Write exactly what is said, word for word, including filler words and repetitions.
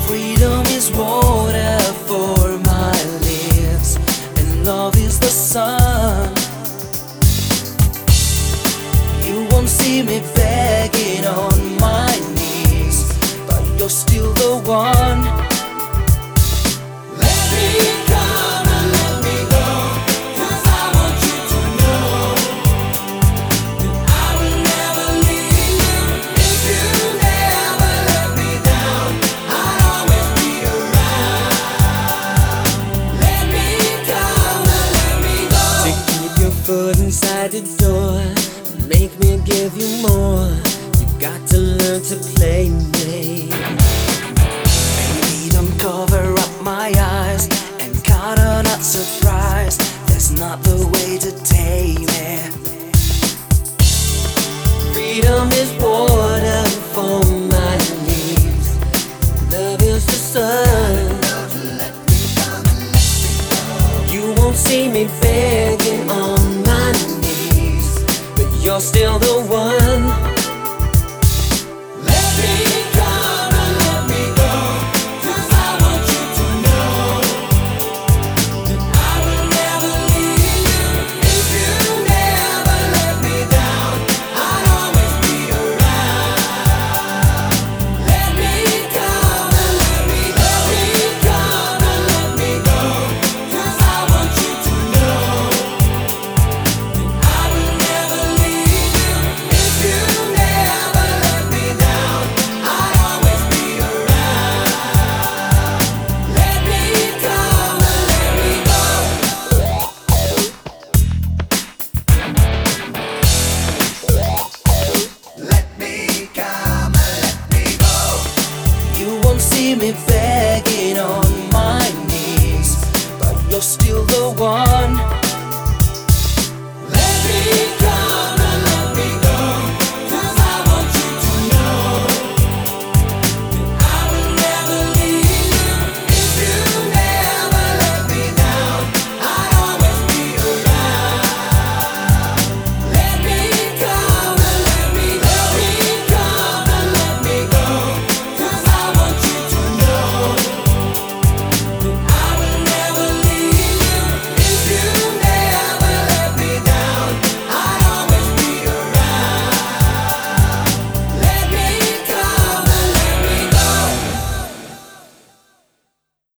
Freedom is water for my lips, and love is the sun. You won't see me begging on my knees, but you're still the one. Let me come and let me go, 'cause I want you to know that I will never leave you. If you never let me down, I'll always be around. Let me come and let me go. To keep your foot inside the door, make me give you more. You've got to learn to play me. Freedom cover up my eyes and caught her not surprised. That's not the way to tame it. Freedom is water for my needs. Love is the sun. You won't see me begging on my knees, but you're still the one. Let me come and let me go, 'cause I want you to know that I will never leave you. If you never let me down, I'll always be around. Let me come and let me go. Let me come and let me go, 'cause I want you to know that I will never leave you. If you never let me down, I'll always be around. Let me come and let me go. Let me come and let me go. You won't see me begging on my knees, but you're still the one.